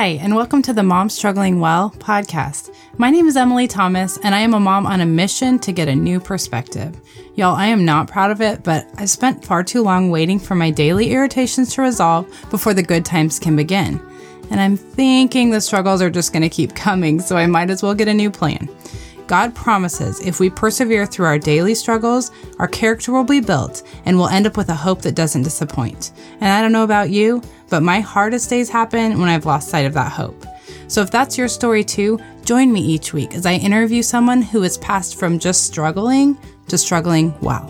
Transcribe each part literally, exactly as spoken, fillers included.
Hi, and welcome to the Mom Struggling Well podcast. My name is Emily Thomas, and I am a mom on a mission to get a new perspective. Y'all, I am not proud of it, but I've spent far too long waiting for my daily irritations to resolve before the good times can begin. And I'm thinking the struggles are just going to keep coming, so I might as well get a new plan. God promises if we persevere through our daily struggles, our character will be built and we'll end up with a hope that doesn't disappoint. And I don't know about you, but my hardest days happen when I've lost sight of that hope. So if that's your story too, join me each week as I interview someone who has passed from just struggling to struggling well.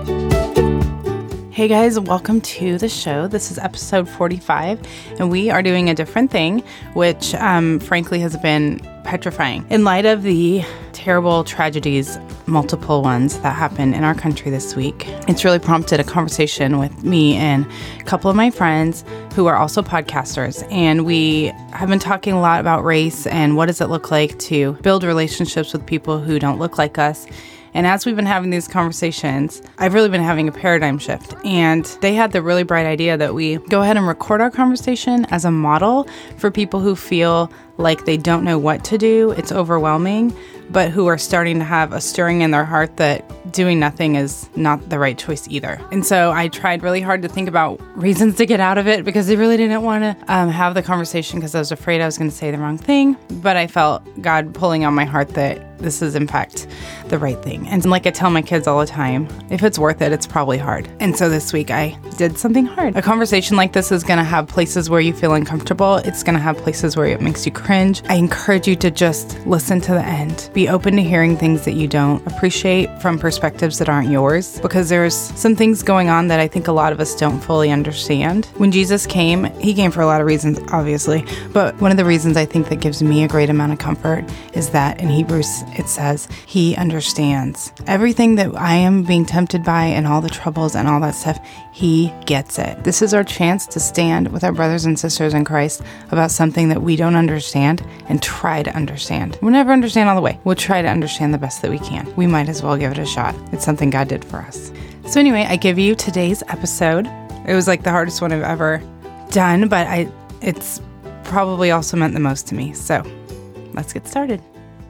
Hey guys, welcome to the show. This is episode forty-five, and we are doing a different thing, which um, frankly has been petrifying. In light of the terrible tragedies, multiple ones that happened in our country this week, it's really prompted a conversation with me and a couple of my friends who are also podcasters. And we have been talking a lot about race and what does it look like to build relationships with people who don't look like us. And as we've been having these conversations, I've really been having a paradigm shift. And they had the really bright idea that we go ahead and record our conversation as a model for people who feel like they don't know what to do, it's overwhelming, but who are starting to have a stirring in their heart that doing nothing is not the right choice either. And so I tried really hard to think about reasons to get out of it because I really didn't want to um, have the conversation because I was afraid I was going to say the wrong thing. But I felt God pulling on my heart that this is in fact the right thing. And like I tell my kids all the time, if it's worth it, it's probably hard. And so this week I did something hard. A conversation like this is going to have places where you feel uncomfortable. It's going to have places where it makes you cringe. I encourage you to just listen to the end. Be open to hearing things that you don't appreciate from perspectives that aren't yours, because there's some things going on that I think a lot of us don't fully understand. When Jesus came, he came for a lot of reasons, obviously, but one of the reasons I think that gives me a great amount of comfort is that in Hebrews it says he understands everything that I am being tempted by and all the troubles and all that stuff. He gets it. This is our chance to stand with our brothers and sisters in Christ about something that we don't understand and try to understand. We'll never understand all the way. We'll try to understand the best that we can. We might as well give it a shot. It's something God did for us. So anyway, I give you today's episode. It was like the hardest one I've ever done, but I it's probably also meant the most to me. So let's get started.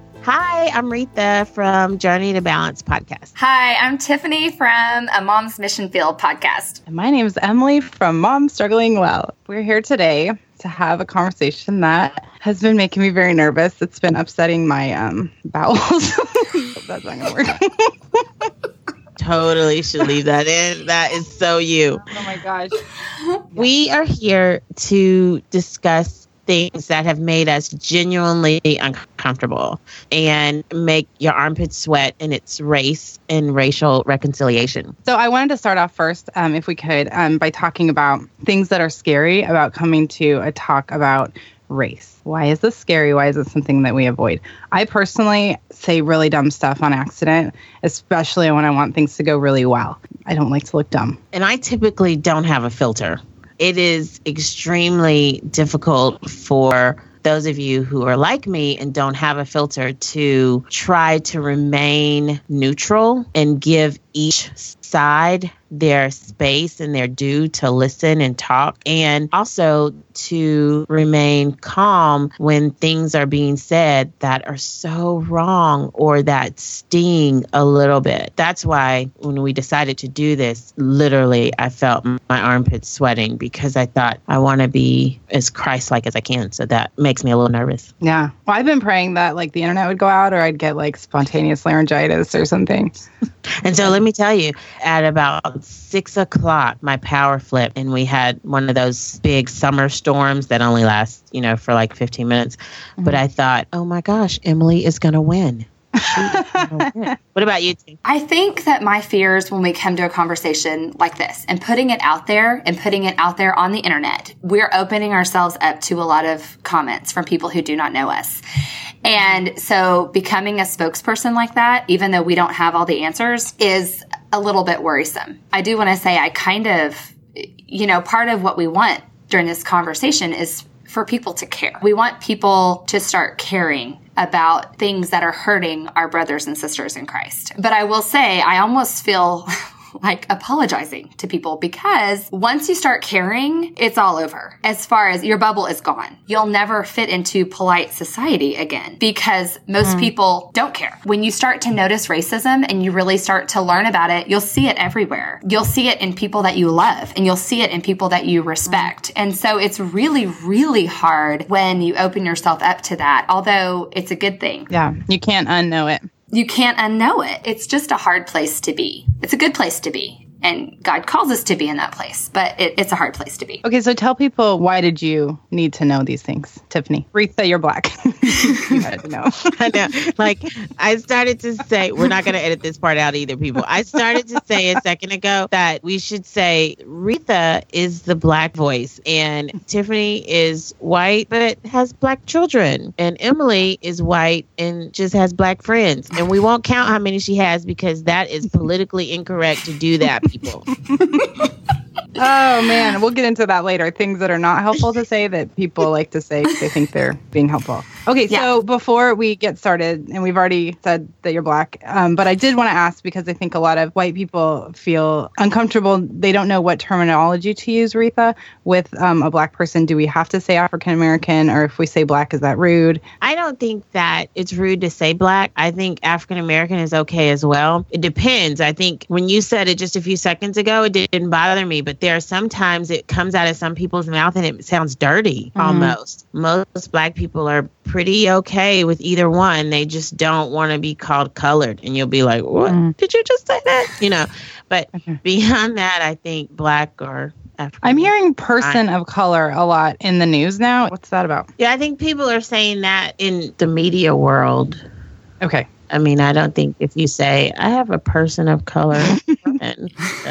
Hi, I'm Retha from Journey to Balance podcast. Hi, I'm Tiffany from a Mom's Mission Field podcast. And my name is Emily from Mom Struggling Well. We're here today to have a conversation that has been making me very nervous. It's been upsetting my um, bowels. That's not going to work. Totally should leave that in. That is so you. Oh my gosh. We are here to discuss things that have made us genuinely uncomfortable and make your armpits sweat, and it's race and racial reconciliation. So I wanted to start off first, um, if we could, um, by talking about things that are scary about coming to a talk about race. Why is this scary? Why is it something that we avoid? I personally say really dumb stuff on accident, especially when I want things to go really well. I don't like to look dumb. And I typically don't have a filter. It is extremely difficult for those of you who are like me and don't have a filter to try to remain neutral and give each side their space and their due to listen and talk, and also to remain calm when things are being said that are so wrong or that sting a little bit. That's why when we decided to do this, literally I felt my armpits sweating because I thought I want to be as Christ-like as I can. So that makes me a little nervous. Yeah. Well, I've been praying that like the internet would go out or I'd get like spontaneous laryngitis or something. And so let me tell you, at about six o'clock, my power flipped and we had one of those big summer storms that only last, you know, for like fifteen minutes. Mm-hmm. But I thought, oh my gosh, Emily is going to win. What about you two? I think that my fears when we come to a conversation like this and putting it out there and putting it out there on the internet, we're opening ourselves up to a lot of comments from people who do not know us. And so becoming a spokesperson like that, even though we don't have all the answers, is a little bit worrisome. I do want to say I kind of, you know, part of what we want during this conversation is for people to care. We want people to start caring about things that are hurting our brothers and sisters in Christ. But I will say, I almost feel like apologizing to people, because once you start caring, it's all over. As far as your bubble is gone, you'll never fit into polite society again, because most mm. people don't care. When you start to notice racism and you really start to learn about it, you'll see it everywhere. You'll see it in people that you love, and you'll see it in people that you respect. Mm. And so it's really, really hard when you open yourself up to that, although it's a good thing. Yeah, you can't unknow it. You can't unknow it. It's just a hard place to be. It's a good place to be. And God calls us to be in that place, but it, it's a hard place to be. Okay, so tell people, why did you need to know these things, Tiffany? Retha, you're Black. You had to know. I know. Like, I started to say, we're not going to edit this part out either, people. I started to say a second ago that we should say Retha is the Black voice, and Tiffany is white but has Black children, and Emily is white and just has Black friends. And we won't count how many she has, because that is politically incorrect to do that, people. Oh, man. We'll get into that later. Things that are not helpful to say that people like to say they think they're being helpful. Okay, yeah. So before we get started, and we've already said that you're Black, um, but I did want to ask, because I think a lot of white people feel uncomfortable. They don't know what terminology to use, Retha, with um, a Black person. Do we have to say African American, or if we say Black, is that rude? I don't think that it's rude to say Black. I think African American is okay as well. It depends. I think when you said it just a few seconds ago, it didn't bother me, but there are sometimes it comes out of some people's mouth and it sounds dirty, mm-hmm. almost. Most Black people are pretty okay with either one. They just don't want to be called colored. And you'll be like, what? Mm. Did you just say that? You know, but okay. Beyond that, I think Black or African. I'm hearing person of color a lot in the news now. What's that about? Yeah, I think people are saying that in the media world. Okay. I mean, I don't think if you say, I have a person of color, and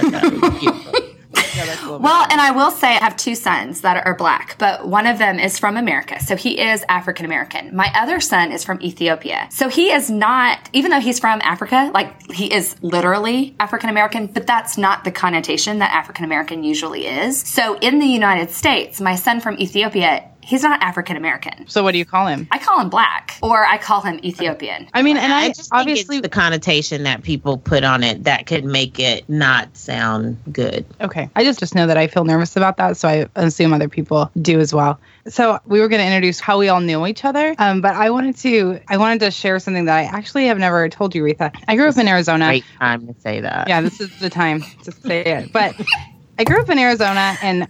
that well, and I will say I have two sons that are Black, but one of them is from America. So he is African American. My other son is from Ethiopia. So he is not, even though he's from Africa, like he is literally African American, but that's not the connotation that African American usually is. So in the United States, my son from Ethiopia, he's not African American. So what do you call him? I call him Black, or I call him Ethiopian. I mean, and I, I just obviously think it's the connotation that people put on it that could make it not sound good. Okay. I just, just know that I feel nervous about that, so I assume other people do as well. So we were going to introduce how we all knew each other, um, but I wanted to I wanted to share something that I actually have never told you, Retha. I grew up in Arizona. Great time to say that. Yeah, this is the time to say it. But I grew up in Arizona, and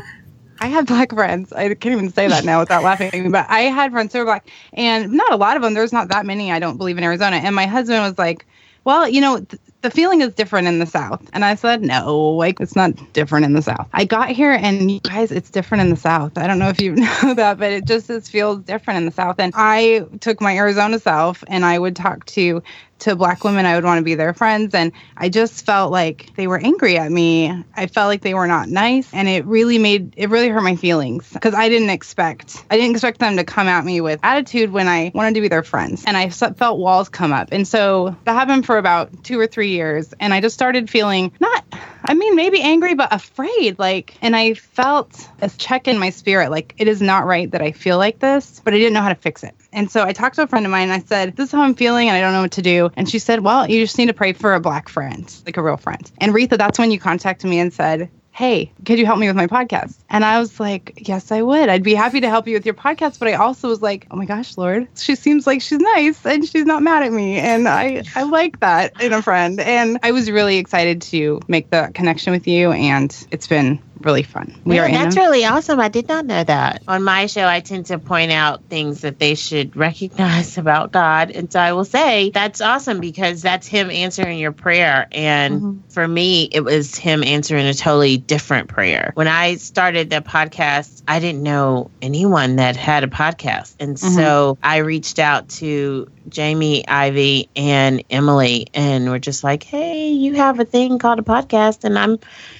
I had Black friends. I can't even say that now without laughing. But I had friends who were Black, and not a lot of them. There's not that many, I don't believe, in Arizona. And my husband was like, well, you know, th- the feeling is different in the South. And I said, no, like, it's not different in the South. I got here, and you guys, it's different in the South. I don't know if you know that, but it just is, feels different in the South. And I took my Arizona self, and I would talk to to Black women. I would want to be their friends. And I just felt like they were angry at me. I felt like they were not nice. And it really made, it really hurt my feelings, because I didn't expect, I didn't expect them to come at me with attitude when I wanted to be their friends. And I felt walls come up. And so that happened for about two or three years. And I just started feeling not, I mean, maybe angry, but afraid. Like, and I felt a check in my spirit. Like, it is not right that I feel like this, but I didn't know how to fix it. And so I talked to a friend of mine, and I said, this is how I'm feeling, and I don't know what to do. And she said, well, you just need to pray for a Black friend, like a real friend. And Retha, that's when you contacted me and said, hey, could you help me with my podcast? And I was like, yes, I would. I'd be happy to help you with your podcast. But I also was like, oh my gosh, Lord, she seems like she's nice and she's not mad at me. And I, I like that in a friend. And I was really excited to make the connection with you. And it's been really fun. We yeah, are that's in really awesome. I did not know that. On my show, I tend to point out things that they should recognize about God. And so I will say that's awesome, because that's him answering your prayer. And mm-hmm. for me, it was him answering a totally different prayer. When I started the podcast, I didn't know anyone that had a podcast. And mm-hmm. so I reached out to Jamie, Ivy, and Emily, and we're just like, hey, you have a thing called a podcast, and I'm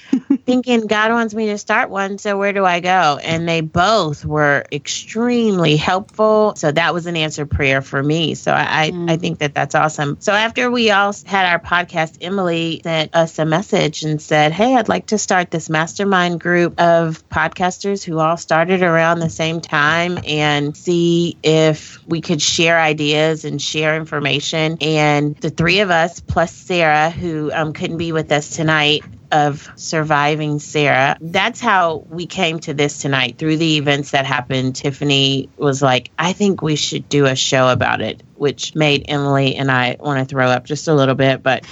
thinking God wants me to start one. So where do I go? And they both were extremely helpful. So that was an answered prayer for me. So I, mm. I think that that's awesome. So after we all had our podcast, Emily sent us a message and said, hey, I'd like to start this mastermind group of podcasters who all started around the same time and see if we could share ideas and share information. And the three of us, plus Sarah, who um, couldn't be with us tonight, of Surviving Sarah. That's how we came to this tonight. Through the events that happened, Tiffany was like, I think we should do a show about it, which made Emily and I want to throw up just a little bit, but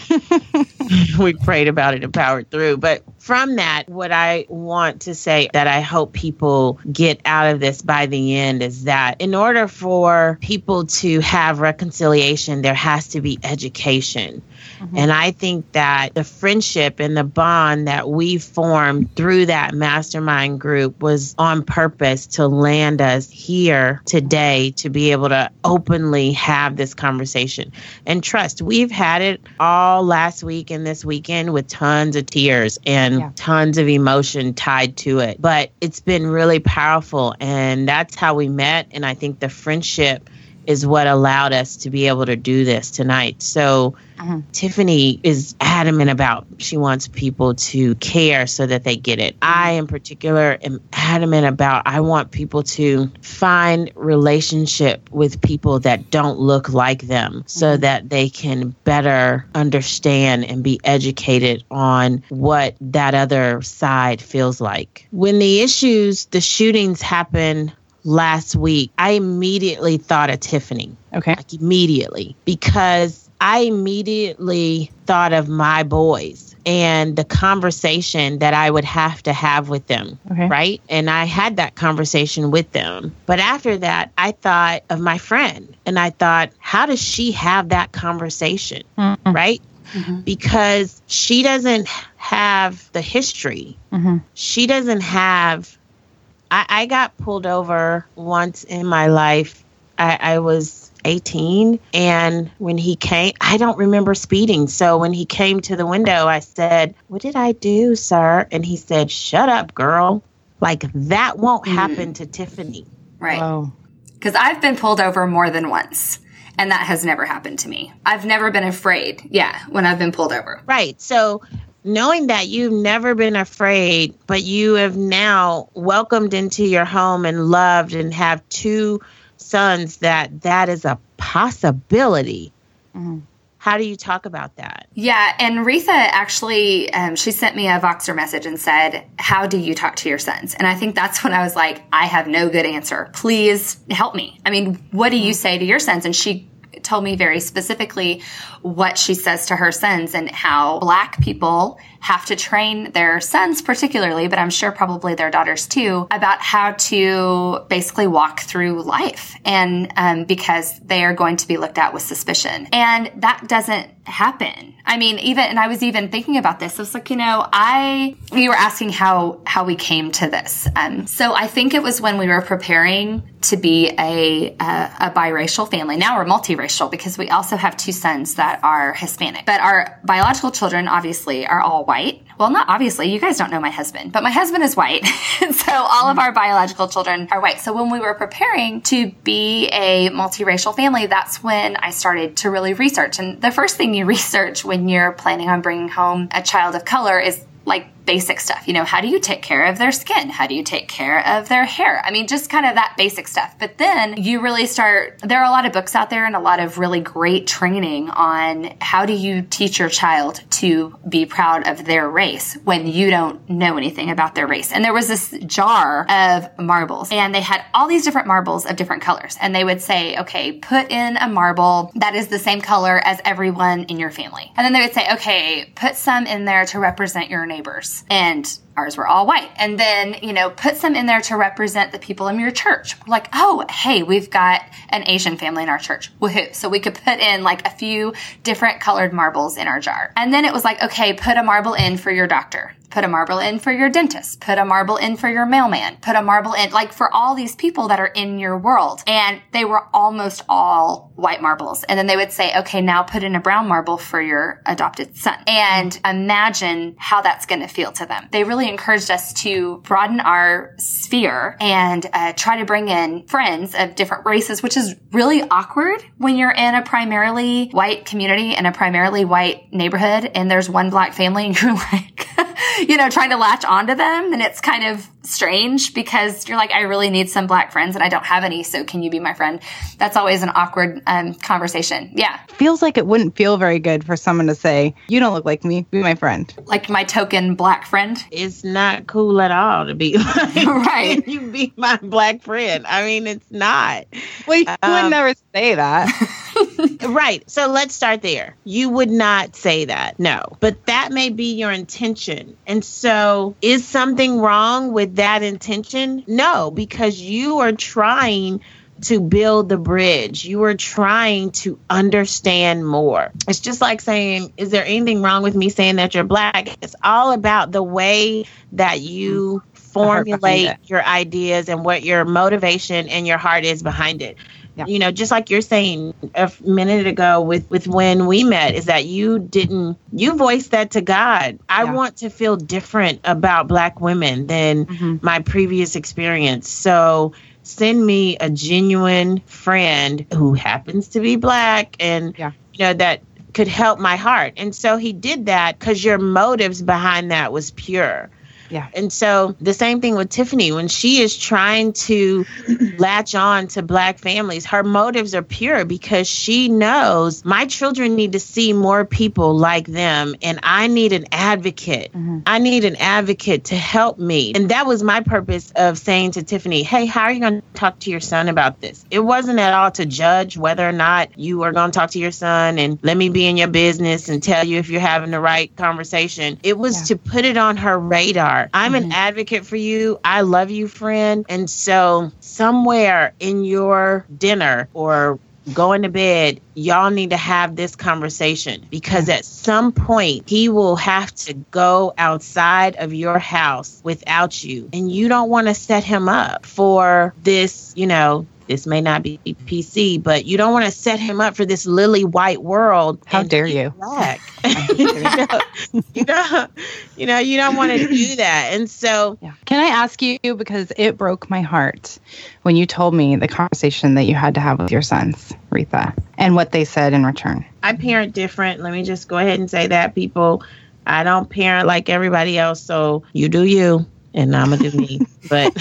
we prayed about it and powered through. But from that, what I want to say that I hope people get out of this by the end is that in order for people to have reconciliation, there has to be education. Mm-hmm. And I think that the friendship and the bond that we formed through that mastermind group was on purpose to land us here today to be able to openly have this conversation. And trust, we've had it all last week and this weekend with tons of tears and yeah. tons of emotion tied to it. But it's been really powerful. And that's how we met. And I think the friendship is what allowed us to be able to do this tonight. So uh-huh. Tiffany is adamant about she wants people to care so that they get it. I, in particular, am adamant about I want people to find relationship with people that don't look like them so uh-huh. that they can better understand and be educated on what that other side feels like. When the issues, the shootings happen last week, I immediately thought of Tiffany. Okay. Like immediately, because I immediately thought of my boys and the conversation that I would have to have with them. Okay. Right. And I had that conversation with them. But after that, I thought of my friend and I thought, how does she have that conversation? Mm-hmm. Right. Mm-hmm. Because she doesn't have the history. Mm-hmm. She doesn't have I, I got pulled over once in my life. I, I was eighteen. And when he came, I don't remember speeding. So when he came to the window, I said, what did I do, sir? And he said, shut up, girl. Like that won't mm. happen to Tiffany. Right. Because I've been pulled over more than once. And that has never happened to me. I've never been afraid. Yeah. When I've been pulled over. Right. So knowing that you've never been afraid, but you have now welcomed into your home and loved and have two sons, that that is a possibility. Mm-hmm. How do you talk about that? Yeah. And Retha actually, um, she sent me a Voxer message and said, how do you talk to your sons? And I think that's when I was like, I have no good answer. Please help me. I mean, what do you say to your sons? And she told me very specifically what she says to her sons and how Black people have to train their sons particularly, but I'm sure probably their daughters too, about how to basically walk through life. And um, because they are going to be looked at with suspicion. And that doesn't happen. I mean, even, and I was even thinking about this. I was like, you know, I, you were asking how, how we came to this. Um, so I think it was when we were preparing to be a, a, a biracial family. Now we're multiracial because we also have two sons that are Hispanic, but our biological children obviously are all white. Well, not obviously, you guys don't know my husband, but my husband is white. So all of our biological children are white. So when we were preparing to be a multiracial family, that's when I started to really research. And the first thing you research when you're planning on bringing home a child of color is like basic stuff. You know, how do you take care of their skin? How do you take care of their hair? I mean, just kind of that basic stuff. But then you really start, there are a lot of books out there and a lot of really great training on how do you teach your child to be proud of their race when you don't know anything about their race. And there was this jar of marbles and they had all these different marbles of different colors. And they would say, okay, put in a marble that is the same color as everyone in your family. And then they would say, okay, put some in there to represent your neighbors. And ours were all white. And then, you know, put some in there to represent the people in your church. We're like, oh, hey, we've got an Asian family in our church. Woohoo. So we could put in like a few different colored marbles in our jar. And then it was like, okay, put a marble in for your doctor. Put a marble in for your dentist. Put a marble in for your mailman. Put a marble in, like for all these people that are in your world. And they were almost all white marbles. And then they would say, okay, now put in a brown marble for your adopted son. And imagine how that's going to feel to them. They really really encouraged us to broaden our sphere and uh, try to bring in friends of different races, which is really awkward when you're in a primarily white community in a primarily white neighborhood and there's one black family and you're like, you know, trying to latch onto them. And it's kind of strange because you're like, I really need some black friends and I don't have any. So can you be my friend? That's always an awkward um, conversation. Yeah. Feels like it wouldn't feel very good for someone to say, you don't look like me, be my friend. Like my token black friend. It's not cool at all to be like, right. Can you be my black friend? I mean, it's not. Well, you um, would never say that. Right. So let's start there. You would not say that. No. But that may be your intention. And so is something wrong with that intention? No, because you are trying to build the bridge. You are trying to understand more. It's just like saying, is there anything wrong with me saying that you're black? It's all about the way that you formulate your ideas and what your motivation and your heart is behind it. Yeah. You know, just like you're saying a minute ago with, with when we met, is that you didn't, you voiced that to God. I yeah. want to feel different about black women than mm-hmm. my previous experience. So send me a genuine friend who happens to be black and, yeah. you know, that could help my heart. And so he did that because your motives behind that was pure. Yeah. And so the same thing with Tiffany, when she is trying to latch on to black families, her motives are pure because she knows my children need to see more people like them. And I need an advocate. Mm-hmm. I need an advocate to help me. And that was my purpose of saying to Tiffany, hey, how are you going to talk to your son about this? It wasn't at all to judge whether or not you are going to talk to your son and let me be in your business and tell you if you're having the right conversation. It was yeah. to put it on her radar. I'm mm-hmm. an advocate for you. I love you, friend. And so somewhere in your dinner or going to bed, y'all need to have this conversation because at some point he will have to go outside of your house without you. And you don't want to set him up for this, you know, this may not be P C, but you don't want to set him up for this lily white world. How dare you? Black. you, know, you know, you know, you don't want to do that. And so, yeah. Can I ask you, because it broke my heart when you told me the conversation that you had to have with your sons, Retha, and what they said in return. I parent different. Let me just go ahead and say that, people. I don't parent like everybody else. So you do you. And I'm gonna do me, but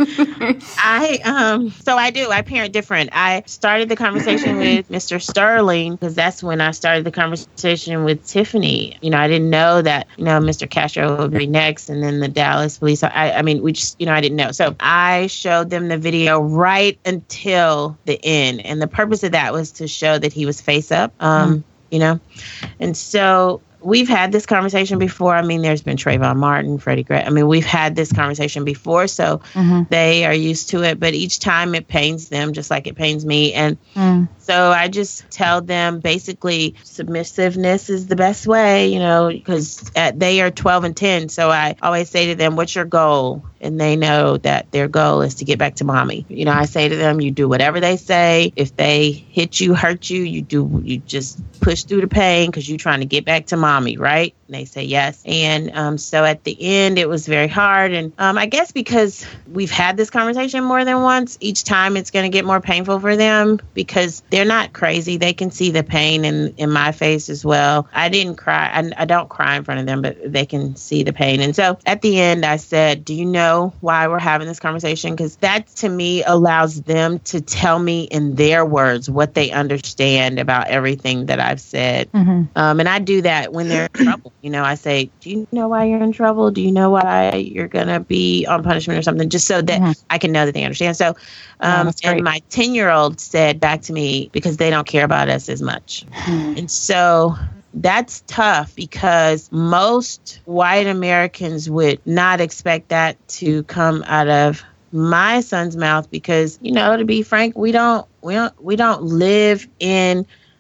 I um so I do I parent different. I started the conversation with Mister Sterling because that's when I started the conversation with Tiffany. You know, I didn't know that you know Mister Castro would be next, and then the Dallas police. I I mean, we just you know I didn't know. So I showed them the video right until the end, and the purpose of that was to show that he was face up. Um, mm. you know, and so. We've had this conversation before. I mean, there's been Trayvon Martin, Freddie Gray. I mean, we've had this conversation before, so mm-hmm. they are used to it. But each time it pains them just like it pains me. And mm. so I just tell them basically submissiveness is the best way, you know, because they are twelve and ten. So I always say to them, what's your goal? And they know that their goal is to get back to mommy. You know, I say to them, you do whatever they say. If they hit you, hurt you, you do, you just push through the pain because you're trying to get back to mommy, right? And they say yes. And um, so at the end, it was very hard. And um, I guess because we've had this conversation more than once, each time it's going to get more painful for them because they're not crazy. They can see the pain in, in my face as well. I didn't cry. I, I don't cry in front of them, but they can see the pain. And so at the end, I said, do you know why we're having this conversation? Because that to me allows them to tell me in their words what they understand about everything that I've said. Mm-hmm. Um, and I do that when they're in trouble. You know, I say, do you know why you're in trouble? Do you know why you're going to be on punishment or something? Just so that mm-hmm. I can know that they understand. So, um, yeah, and my ten-year-old said back to me, because they don't care about us as much. Mm-hmm. And so that's tough because most white Americans would not expect that to come out of my son's mouth because, you know, to be frank, we don't we don't we don't live in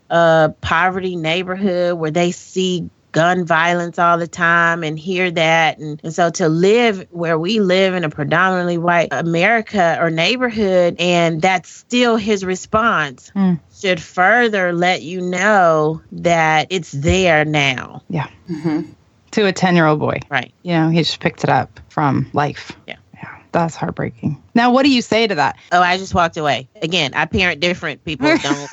a poverty neighborhood where they see gun violence all the time and hear that. And, and so to live where we live in a predominantly white America or neighborhood, and that's still his response, mm. should further let you know that it's there now. Yeah. Mm-hmm. to a ten-year-old boy. Right. You know, he just picked it up from life. Yeah. Yeah. That's heartbreaking. Now, what do you say to that? Oh, I just walked away. Again, I parent different. People don't.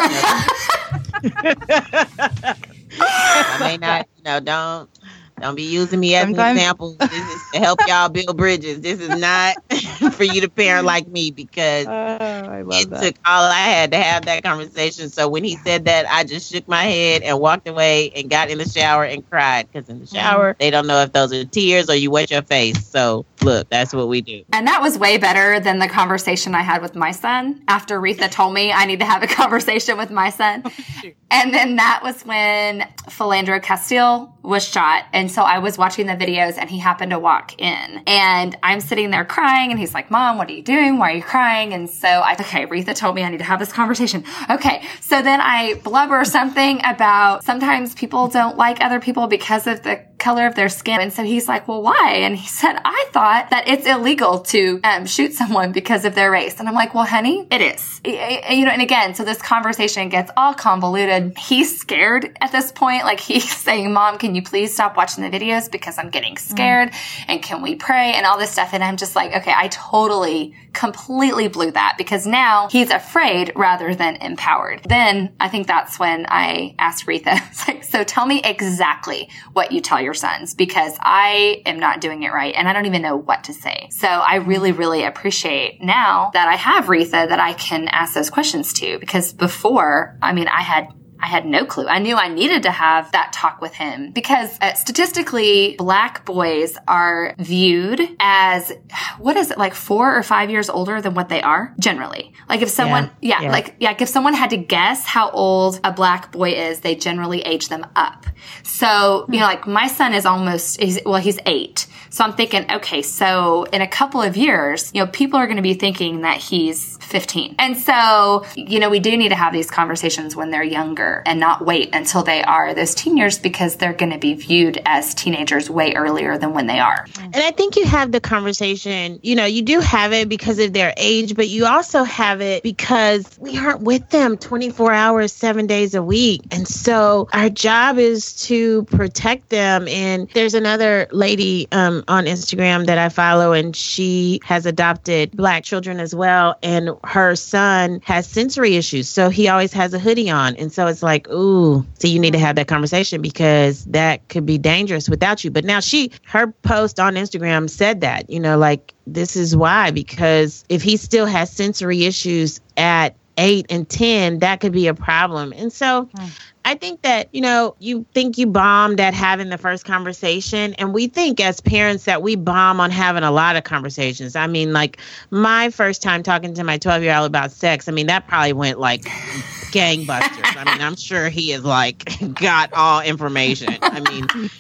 I may not, you know, don't. Don't be using me as Sometimes. an example. This is to help y'all build bridges. This is not for you to parent like me, because oh, I love it that. took all I had to have that conversation. So when he said that, I just shook my head and walked away and got in the shower and cried, because in the shower, they don't know if those are tears or you wet your face. So look, that's what we do. And that was way better than the conversation I had with my son after Retha told me I need to have a conversation with my son. And then that was when Philando Castile was shot. And so I was watching the videos and he happened to walk in. And I'm sitting there crying and he's like, Mom, what are you doing? Why are you crying? And so I, okay, Retha told me I need to have this conversation. Okay. So then I blubber something about sometimes people don't like other people because of the color of their skin. And so he's like, well, why? And he said, I thought that it's illegal to um, shoot someone because of their race. And I'm like, well, honey, it is. You know, and again, so this conversation gets all convoluted. He's scared at this point. Like he's saying, Mom, can you please stop watching the videos because I'm getting scared? Mm. And can we pray and all this stuff? And I'm just like, okay, I totally, completely blew that, because now he's afraid rather than empowered. Then I think that's when I asked Retha, it's like, so tell me exactly what you tell your sons, because I am not doing it right and I don't even know what to say. So I really, really appreciate now that I have Retha that I can ask those questions to, because before, I mean, I had I had no clue. I knew I needed to have that talk with him because uh, statistically, Black boys are viewed as, what is it, like four or five years older than what they are generally. Like if someone, yeah, yeah, yeah. like, yeah, like if someone had to guess how old a Black boy is, they generally age them up. So, you know, like my son is almost, he's, well, he's eight. So I'm thinking, okay, so in a couple of years, you know, people are going to be thinking that he's fifteen. And so, you know, we do need to have these conversations when they're younger and not wait until they are those teen years, because they're going to be viewed as teenagers way earlier than when they are. And I think you have the conversation, you know, you do have it because of their age, but you also have it because we aren't with them twenty-four hours, seven days a week. And so our job is to protect them. And there's another lady um, on Instagram that I follow, and she has adopted Black children as well. And her son has sensory issues. So he always has a hoodie on. And so it's like, ooh, so you need to have that conversation because that could be dangerous without you. But now she, her post on Instagram said that, you know, like, this is why, because if he still has sensory issues at eight and ten, that could be a problem. And so mm. I think that, you know, you think you bombed at having the first conversation. And we think as parents that we bomb on having a lot of conversations. I mean, like my first time talking to my twelve year old about sex, I mean, that probably went like gangbusters. I mean, I'm sure he is like got all information. I mean,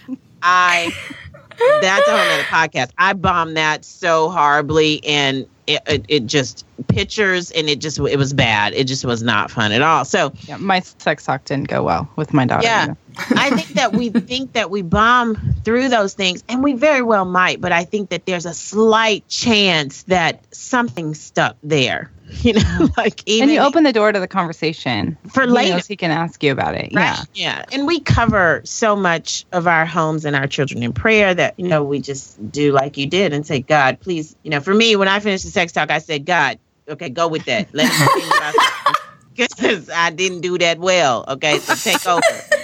I, that's a whole nother podcast. I bombed that so horribly, and It, it, it just pictures and it just it was bad. It just was not fun at all. So yeah, my sex talk didn't go well with my daughter. Yeah, I think that we think that we bomb through those things, and we very well might. But I think that there's a slight chance that something stuck there. You know, like even and you open the door to the conversation for later. Know, so he can ask you about it. Right? Yeah, yeah. And we cover so much of our homes and our children in prayer that, you know, we just do like you did and say, God, please, you know, for me, when I finished the sex talk, I said, God, okay, go with that. Let me think about that, because I didn't do that well. Okay, so take over.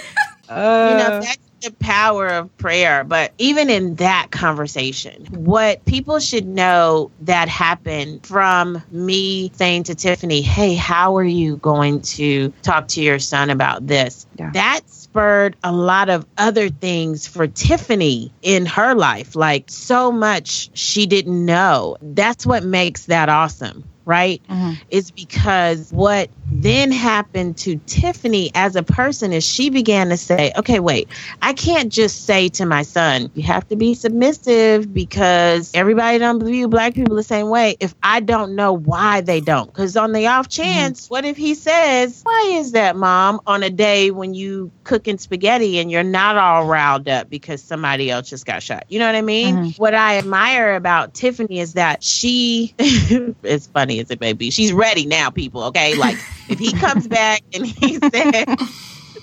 Uh, you know, that's the power of prayer. But even in that conversation, what people should know that happened from me saying to Tiffany, hey, how are you going to talk to your son about this? Yeah. That spurred a lot of other things for Tiffany in her life, like so much she didn't know. That's what makes that awesome. Right? Mm-hmm. It's because what then happened to Tiffany as a person is she began to say, okay, wait, I can't just say to my son, you have to be submissive because everybody don't view Black people the same way if I don't know why they don't. Because on the off chance, mm-hmm. what if he says, why is that, Mom, on a day when you cooking spaghetti and you're not all riled up because somebody else just got shot? You know what I mean? Mm-hmm. What I admire about Tiffany is that she, it's funny as it may be, she's ready now, people, okay? Like, if he comes back and he says,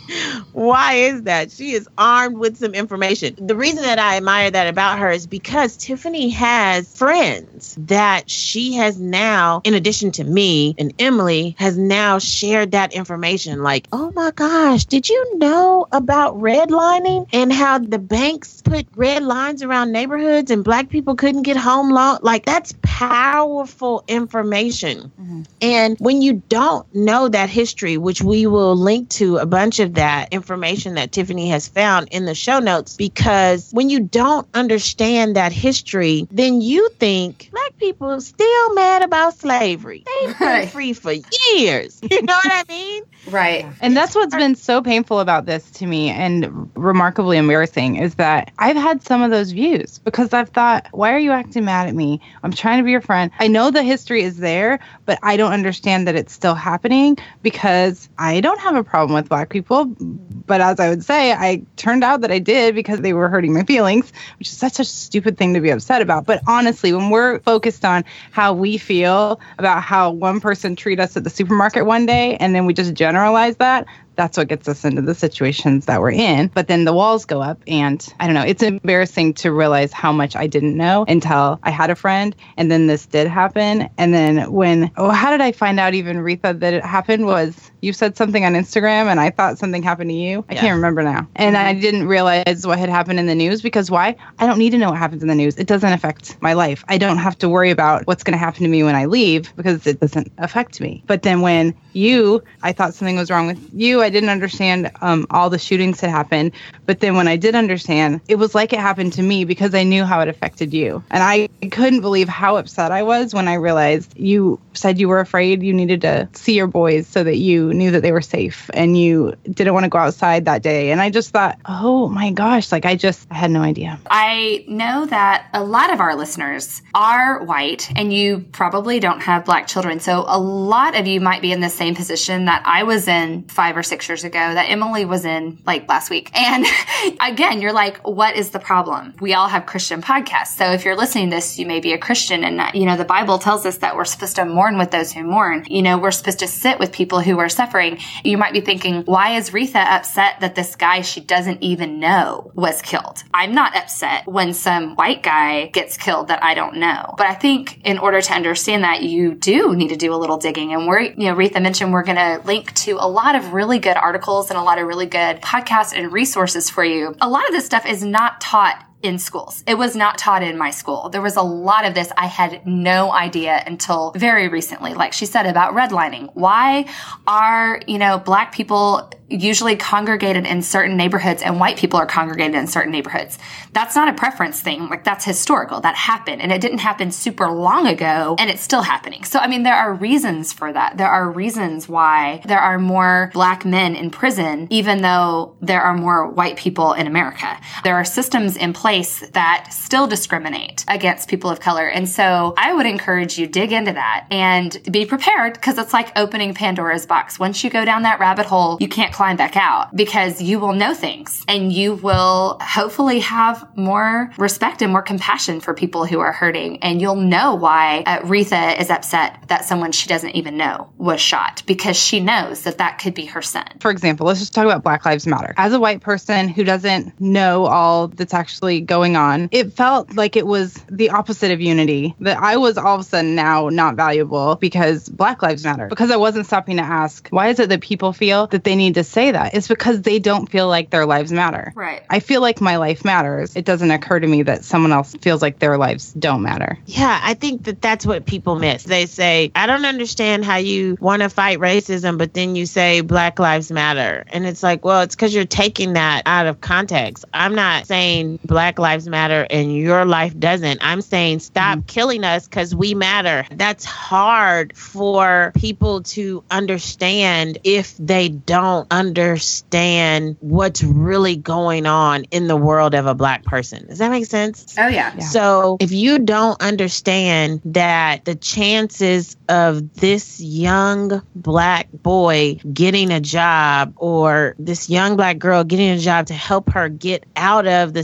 Why is that? She is armed with some information. The reason that I admire that about her is because Tiffany has friends that she has now, in addition to me and Emily, has now shared that information. Like, oh my gosh, did you know about redlining and how the banks put red lines around neighborhoods and Black people couldn't get home loan? Like, that's powerful information. Mm-hmm. And when you don't know that history, which we will link to a bunch of that information that Tiffany has found in the show notes, because when you don't understand that history, then you think Black people are still mad about slavery. They've been right. free for years. You know what I mean? Right. And that's what's been so painful about this to me and remarkably embarrassing is that I've had some of those views because I've thought, why are you acting mad at me? I'm trying to be your friend. I know the history is there, but I don't understand that it's still happening because I don't have a problem with Black people. But as I would say, I turned out that I did because they were hurting my feelings, which is such a stupid thing to be upset about. But honestly, when we're focused on how we feel about how one person treated us at the supermarket one day, and then we just generalize that, that's what gets us into the situations that we're in. But then the walls go up and I don't know, it's embarrassing to realize how much I didn't know until I had a friend and then this did happen. And then when, oh, how did I find out even, Retha, that it happened was you said something on Instagram and I thought something happened to you. I yeah. can't remember now. And mm-hmm. I didn't realize what had happened in the news because why? I don't need to know what happens in the news. It doesn't affect my life. I don't have to worry about what's going to happen to me when I leave because it doesn't affect me. But then when you, I thought something was wrong with you. I didn't understand um, all the shootings that happened. But then when I did understand, it was like it happened to me because I knew how it affected you. And I couldn't believe how upset I was when I realized you said you were afraid you needed to see your boys so that you knew that they were safe and you didn't want to go outside that day. And I just thought, oh my gosh, like I just I had no idea. I know that a lot of our listeners are white and you probably don't have Black children. So a lot of you might be in the same position that I was in five or six years ago, that Emily was in like last week. And again, you're like, what is the problem? We all have Christian podcasts. So if you're listening to this, you may be a Christian. And, you know, the Bible tells us that we're supposed to mourn with those who mourn. You know, we're supposed to sit with people who are suffering. You might be thinking, why is Retha upset that this guy she doesn't even know was killed? I'm not upset when some white guy gets killed that I don't know. But I think in order to understand that, you do need to do a little digging. And we're, you know, Retha mentioned we're going to link to a lot of really good articles and a lot of really good podcasts and resources for you. A lot of this stuff is not taught in schools. It was not taught in my school. There was a lot of this I had no idea until very recently. Like she said about redlining. Why are, you know, Black people usually congregated in certain neighborhoods and white people are congregated in certain neighborhoods? That's not a preference thing. Like that's historical. That happened and it didn't happen super long ago and it's still happening. So, I mean, there are reasons for that. There are reasons why there are more Black men in prison, even though there are more white people in America. There are systems in place that still discriminate against people of color. And so I would encourage you dig into that and be prepared because it's like opening Pandora's box. Once you go down that rabbit hole, you can't climb back out because you will know things and you will hopefully have more respect and more compassion for people who are hurting. And you'll know why uh, Retha is upset that someone she doesn't even know was shot because she knows that that could be her son. For example, let's just talk about Black Lives Matter. As a white person who doesn't know all that's actually going on, it felt like it was the opposite of unity, that I was all of a sudden now not valuable because Black Lives Matter, because I wasn't stopping to ask, why is it that people feel that they need to say that? It's because they don't feel like their lives matter. Right. I feel like my life matters. It doesn't occur to me that someone else feels like their lives don't matter. Yeah, I think that that's what people miss. They say, I don't understand how you want to fight racism, but then you say Black Lives Matter. And it's like, well, it's because you're taking that out of context. I'm not saying Black Lives Matter and your life doesn't. I'm saying stop mm-hmm. killing us because we matter. That's hard for people to understand if they don't understand what's really going on in the world of a Black person. Does that make sense? Oh, yeah. yeah. So if you don't understand that the chances of this young Black boy getting a job or this young Black girl getting a job to help her get out of the situation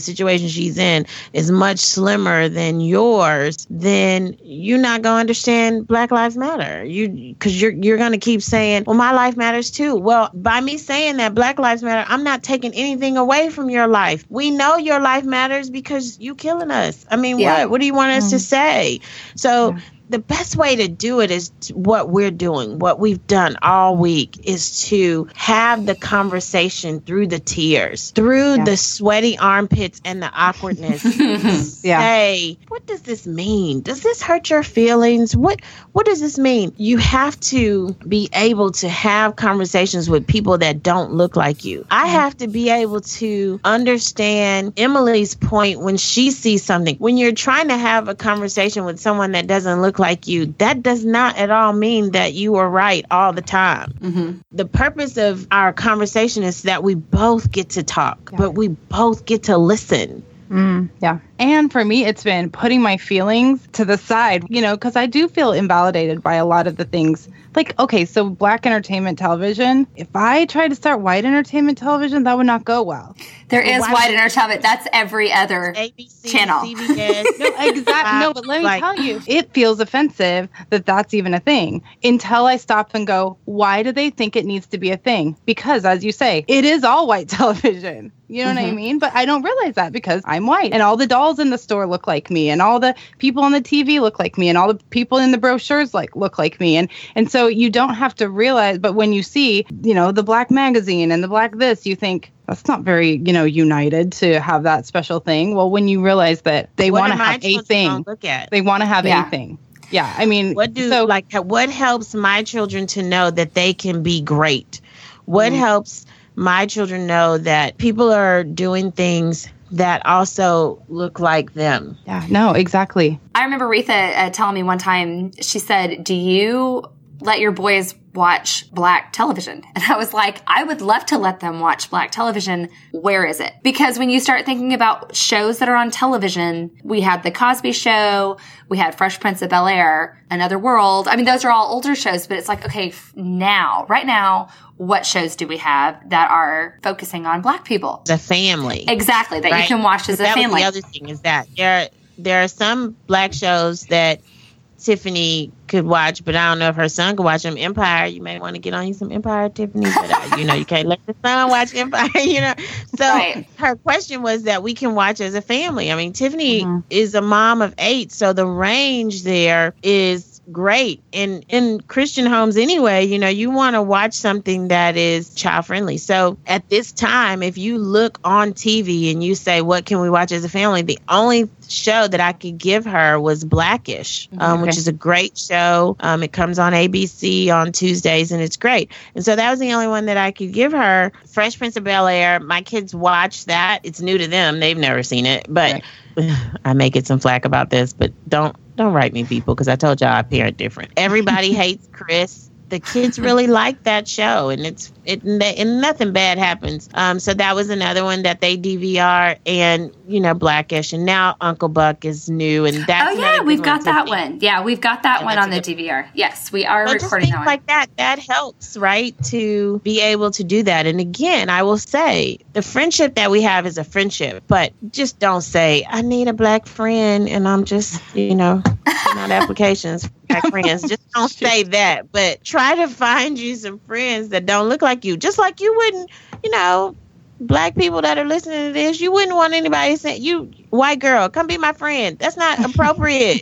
she's in is much slimmer than yours, then you're not going to understand Black Lives Matter. You, because you're you're going to keep saying, well, my life matters too. Well, by me saying that Black Lives Matter, I'm not taking anything away from your life. We know your life matters because you killing us. I mean, yeah. what? What do you want us mm. to say? So. Yeah. The best way to do it is to, what we're doing, what we've done all week, is to have the conversation through the tears, through yeah. the sweaty armpits and the awkwardness. yeah. Say, what does this mean? Does this hurt your feelings? What What does this mean? You have to be able to have conversations with people that don't look like you. I have to be able to understand Emily's point when she sees something. When you're trying to have a conversation with someone that doesn't look like you, that does not at all mean that you are right all the time. Mm-hmm. The purpose of our conversation is that we both get to talk, yeah. but we both get to listen. Mm, yeah. And for me, it's been putting my feelings to the side, you know, because I do feel invalidated by a lot of the things. Like, okay, so Black entertainment television, if I try to start white entertainment television, that would not go well. There is white, white entertainment. That's every other A B C, channel. C B S. No, exactly. No, but let me like, tell you, it feels offensive that that's even a thing until I stop and go, why do they think it needs to be a thing? Because, as you say, it is all white television. You know mm-hmm. what I mean? But I don't realize that because I'm white and all the dolls in the store look like me and all the people on the T V look like me and all the people in the brochures like look like me. And and so you don't have to realize, but when you see, you know, the Black magazine and the Black this, you think that's not very, you know, united to have that special thing. Well, when you realize that they want to have a thing, look at? they want to have yeah. a thing. Yeah, I mean, what do so, like what helps my children to know that they can be great? What mm-hmm. helps my children know that people are doing things that also look like them? Yeah, no, exactly. I remember Retha uh, telling me one time, she said, do you let your boys watch Black television? And I was like, I would love to let them watch Black television. Where is it? Because when you start thinking about shows that are on television, we had The Cosby Show, we had Fresh Prince of Bel-Air, Another World. I mean, those are all older shows, but it's like, okay, now, right now, what shows do we have that are focusing on Black people? The family. Exactly, that right? you can watch as a that family. Was the other thing is that there, there are some Black shows that Tiffany could watch, but I don't know if her son could watch them. Empire, you may want to get on you some Empire, Tiffany, but uh, you know, you can't let your son watch Empire, you know. So right. her question was that we can watch as a family. I mean, Tiffany mm-hmm. is a mom of eight, so the range there is great. And in Christian homes anyway, you know, you want to watch something that is child friendly. So at this time, if you look on T V and you say, what can we watch as a family? The only show that I could give her was Blackish, um, okay. which is a great show. Um, it comes on A B C on Tuesdays and it's great. And so that was the only one that I could give her. Fresh Prince of Bel-Air, my kids watch that. It's new to them. They've never seen it, but right. I may get some flack about this, but don't Don't write me, people, because I told y'all I parent different. Everybody hates Chris. The kids really like that show, and it's it and nothing bad happens. Um, so that was another one that they D V R, and you know, Blackish, and now Uncle Buck is new, and that's oh yeah, we've got that one. Yeah, we've got that one on the D V R. Yes, we are recording that one. Like that, that helps, right? To be able to do that. And again, I will say the friendship that we have is a friendship, but just don't say I need a Black friend, and I'm just you know, not applications. Black friends. Just don't say that, but try to find you some friends that don't look like you. Just like you wouldn't, you know, Black people that are listening to this, you wouldn't want anybody saying, you, white girl, come be my friend. That's not appropriate.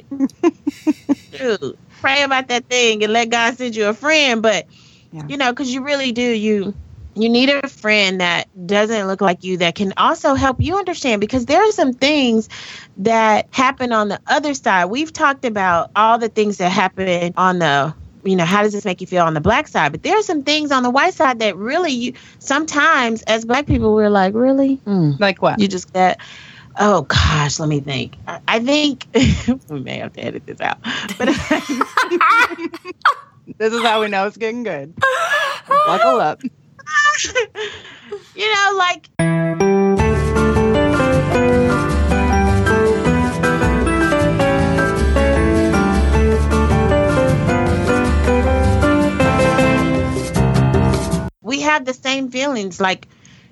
Dude, pray about that thing and let God send you a friend. But, yeah. you know, because you really do, you... You need a friend that doesn't look like you that can also help you understand, because there are some things that happen on the other side. We've talked about all the things that happen on the, you know, how does this make you feel on the Black side? But there are some things on the white side that really, you, sometimes as Black people, we're like, really? Mm. Like what? You just get, oh gosh, let me think. I, I think we may have to edit this out. But this is how we know it's getting good. Buckle up. You know, like we have the same feelings. Like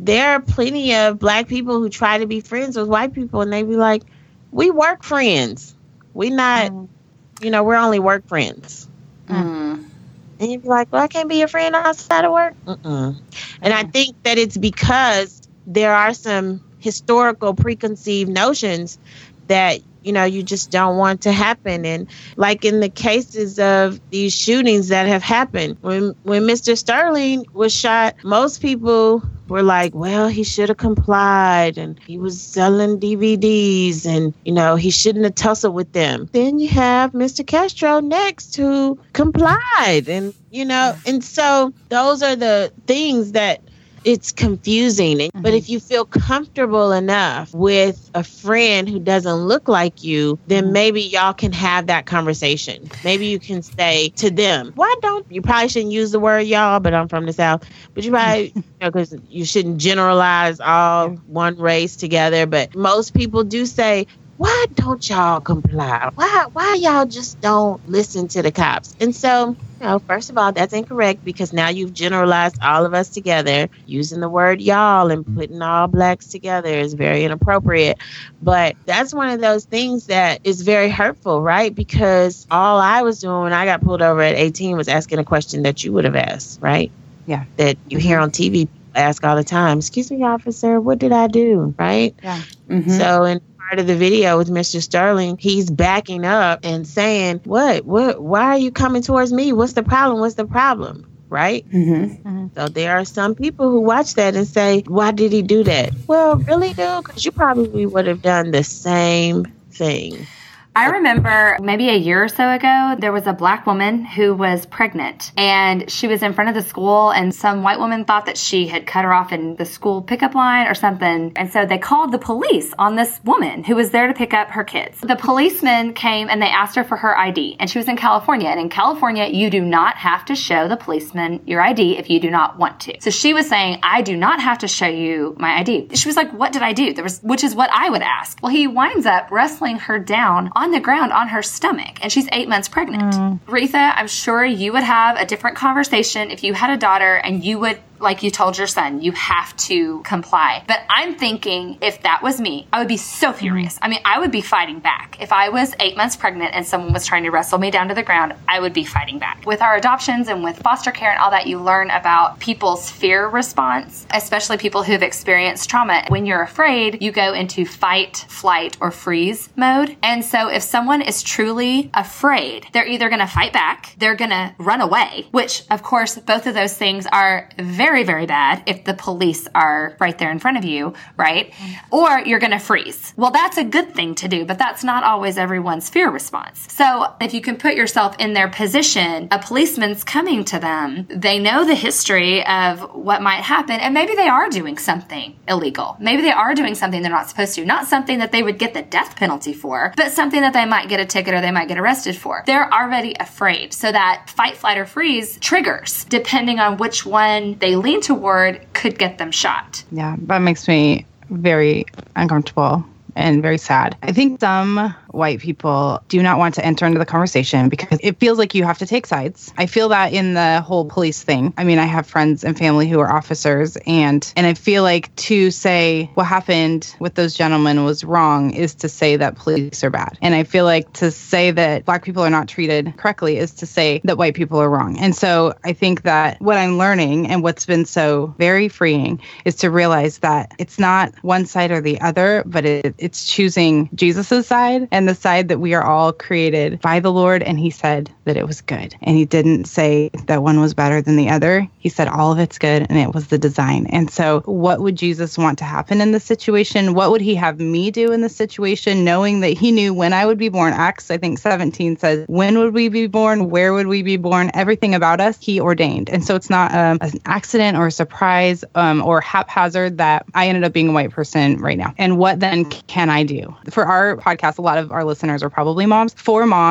there are plenty of Black people who try to be friends with white people, and they be like, we work friends. We not, mm. you know, we're only work friends. Mm. And you'd be like, well, I can't be your friend outside of work. Mm-mm. And I think that it's because there are some historical preconceived notions that, you know, you just don't want to happen. And like in the cases of these shootings that have happened, when when Mister Sterling was shot, most people were like, well, he should have complied, and he was selling D V Ds, and, you know, he shouldn't have tussled with them. Then you have Mister Castro next, who complied, and, you know, and so those are the things that it's confusing. Mm-hmm. But if you feel comfortable enough with a friend who doesn't look like you, then mm-hmm. maybe y'all can have that conversation. Maybe you can say to them, why don't you probably shouldn't use the word y'all, but I'm from the South. But you probably, you know, because you shouldn't generalize all one race together. But most people do say, why don't y'all comply? Why why y'all just don't listen to the cops? And so, you know, first of all, that's incorrect, because now you've generalized all of us together. Using the word y'all and putting all Blacks together is very inappropriate. But that's one of those things that is very hurtful, right? Because all I was doing when I got pulled over at eighteen was asking a question that you would have asked, right? Yeah. That you hear on T V ask all the time. Excuse me, officer, what did I do? Right? Yeah. Mm-hmm. So, in part of the video with Mister Sterling, he's backing up and saying, what, what, why are you coming towards me? What's the problem? What's the problem? Right? Mm-hmm. Mm-hmm. So there are some people who watch that and say, why did he do that? Well, really, dude? Because you probably would have done the same thing. I remember maybe a year or so ago, there was a Black woman who was pregnant, and she was in front of the school, and some white woman thought that she had cut her off in the school pickup line or something. And so they called the police on this woman who was there to pick up her kids. The policeman came and they asked her for her I D, and she was in California. And in California, you do not have to show the policeman your I D if you do not want to. So she was saying, I do not have to show you my I D. She was like, what did I do? There was, which is what I would ask. Well, he winds up wrestling her down on the ground on her stomach, and she's eight months pregnant. Mm. Retha, I'm sure you would have a different conversation if you had a daughter and you would, like you told your son, you have to comply. But I'm thinking, if that was me, I would be so furious. I mean, I would be fighting back. If I was eight months pregnant and someone was trying to wrestle me down to the ground, I would be fighting back. With our adoptions and with foster care and all that, you learn about people's fear response, especially people who've experienced trauma. When you're afraid, you go into fight, flight, or freeze mode. And so if someone is truly afraid, they're either going to fight back, they're going to run away, which, of course, both of those things are very Very, very bad if the police are right there in front of you, right? Or you're going to freeze. Well, that's a good thing to do, but that's not always everyone's fear response. So if you can put yourself in their position, a policeman's coming to them. They know the history of what might happen, and maybe they are doing something illegal. Maybe they are doing something they're not supposed to. Not something that they would get the death penalty for, but something that they might get a ticket or they might get arrested for. They're already afraid. So that fight, flight, or freeze triggers, depending on which one they lean toward, could get them shot. Yeah, that makes me very uncomfortable and very sad. I think some white people do not want to enter into the conversation because it feels like you have to take sides. I feel that in the whole police thing. I mean, I have friends and family who are officers, and and I feel like to say what happened with those gentlemen was wrong is to say that police are bad. And I feel like to say that Black people are not treated correctly is to say that white people are wrong. And so I think that what I'm learning and what's been so very freeing is to realize that it's not one side or the other, but it, it's choosing Jesus's side and the side that we are all created by the Lord. And he said that it was good. And he didn't say that one was better than the other. He said all of it's good, and it was the design. And so what would Jesus want to happen in this situation? What would he have me do in this situation, knowing that he knew when I would be born? Acts, I think seventeen says, when would we be born? Where would we be born? Everything about us, he ordained. And so it's not um, an accident or a surprise um, or haphazard that I ended up being a white person right now. And what then can I do? For our podcast, a lot of our listeners are probably moms. For moms,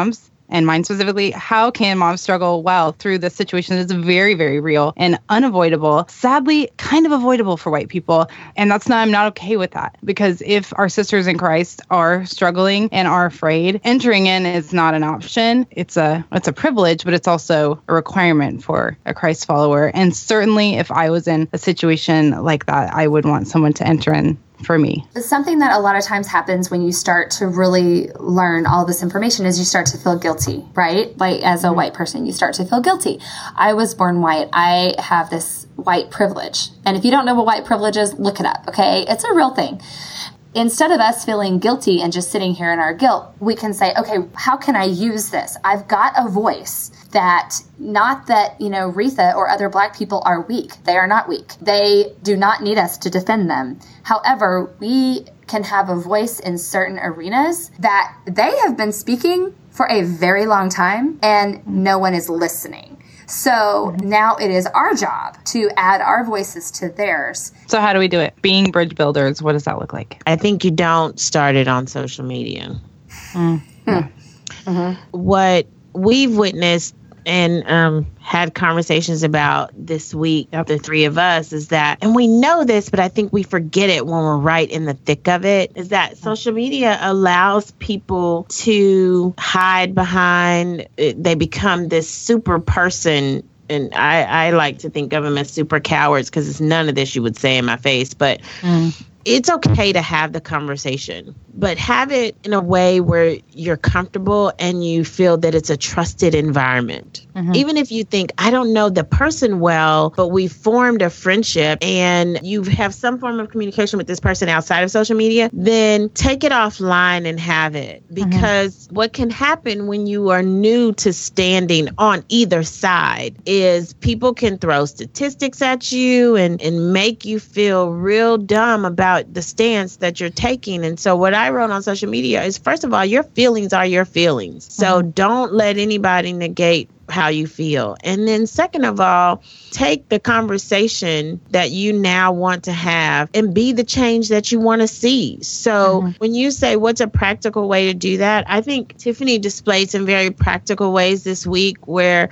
and mine specifically, how can moms struggle well through this situation that's very, very real and unavoidable, sadly, kind of avoidable for white people. And that's not, I'm not okay with that, because if our sisters in Christ are struggling and are afraid, entering in is not an option. It's a, it's a privilege, but it's also a requirement for a Christ follower. And certainly if I was in a situation like that, I would want someone to enter in for me. Something that a lot of times happens when you start to really learn all this information is you start to feel guilty, right? Like as a mm-hmm. white person, you start to feel guilty. I was born white. I have this white privilege. And if you don't know what white privilege is, look it up, okay? It's a real thing. Instead of us feeling guilty and just sitting here in our guilt, we can say, okay, how can I use this? I've got a voice that, not that, you know, Retha or other Black people are weak. They are not weak. They do not need us to defend them. However, we can have a voice in certain arenas that they have been speaking for a very long time and no one is listening. So now it is our job to add our voices to theirs. So how do we do it? Being bridge builders, what does that look like? I think you don't start it on social media. Mm. Yeah. Mm-hmm. What we've witnessed and um, had conversations about this week, the three of us, is that, and we know this, but I think we forget it when we're right in the thick of it, is that social media allows people to hide behind, they become this super person. And I, I like to think of them as super cowards, because it's none of this you would say in my face, but mm. it's okay to have the conversation, but have it in a way where you're comfortable and you feel that it's a trusted environment. Mm-hmm. Even if you think, I don't know the person well, but we formed a friendship and you have some form of communication with this person outside of social media, then take it offline and have it. Because mm-hmm. what can happen when you are new to standing on either side is people can throw statistics at you and, and make you feel real dumb about the stance that you're taking. And so what I wrote on social media is, first of all, your feelings are your feelings. So mm-hmm. don't let anybody negate how you feel. And then second of all, take the conversation that you now want to have and be the change that you want to see. So mm-hmm. when you say what's a practical way to do that, I think Tiffany displayed some very practical ways this week where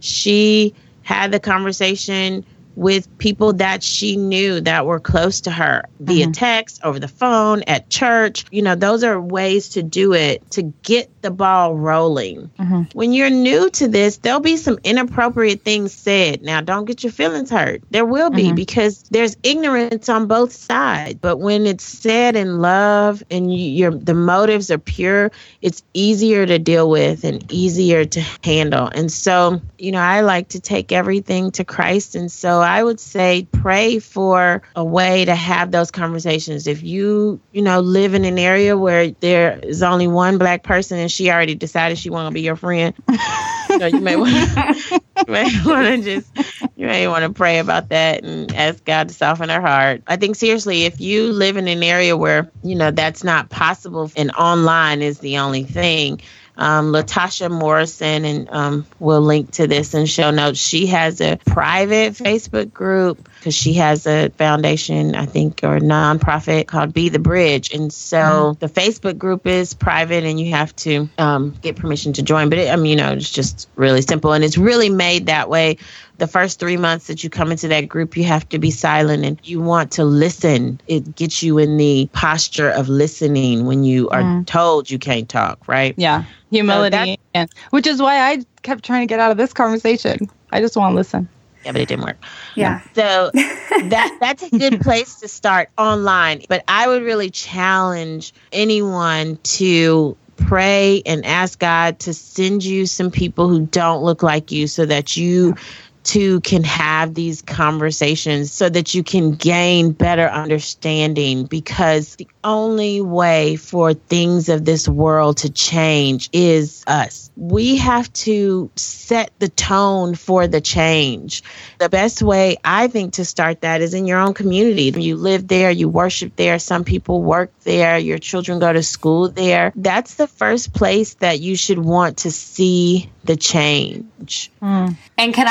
she had the conversation with people that she knew that were close to her via mm-hmm. text, over the phone, at church. You know, those are ways to do it, to get the ball rolling. Mm-hmm. When you're new to this, there'll be some inappropriate things said. Now, don't get your feelings hurt. There will be, mm-hmm. because there's ignorance on both sides. But when it's said in love and you, your the motives are pure, it's easier to deal with and easier to handle. And so, you know, I like to take everything to Christ. And so I would say pray for a way to have those conversations. If you, you know, live in an area where there is only one Black person and she already decided she want to be your friend, you know, you may want you may want to just you may want to pray about that and ask God to soften her heart. I think seriously, if you live in an area where, you know, that's not possible and online is the only thing. Um, Latasha Morrison, and um, we'll link to this in show notes. She has a private Facebook group because she has a foundation, I think, or nonprofit called Be the Bridge. And so mm-hmm. the Facebook group is private and you have to um, get permission to join. But it, I mean, you know, it's just really simple. And it's really made that way. The first three months that you come into that group, you have to be silent and you want to listen. It gets you in the posture of listening when you are mm. told you can't talk, right? Yeah. Humility. So and, which is why I kept trying to get out of this conversation. I just want to listen. Yeah, but it didn't work. Yeah. So that that's a good place to start online. But I would really challenge anyone to pray and ask God to send you some people who don't look like you so that you two can have these conversations so that you can gain better understanding, because the only way for things of this world to change is us. We have to set the tone for the change. The best way, I think, to start that is in your own community. You live there, you worship there, some people work there, your children go to school there. That's the first place that you should want to see the change. Mm. And can I do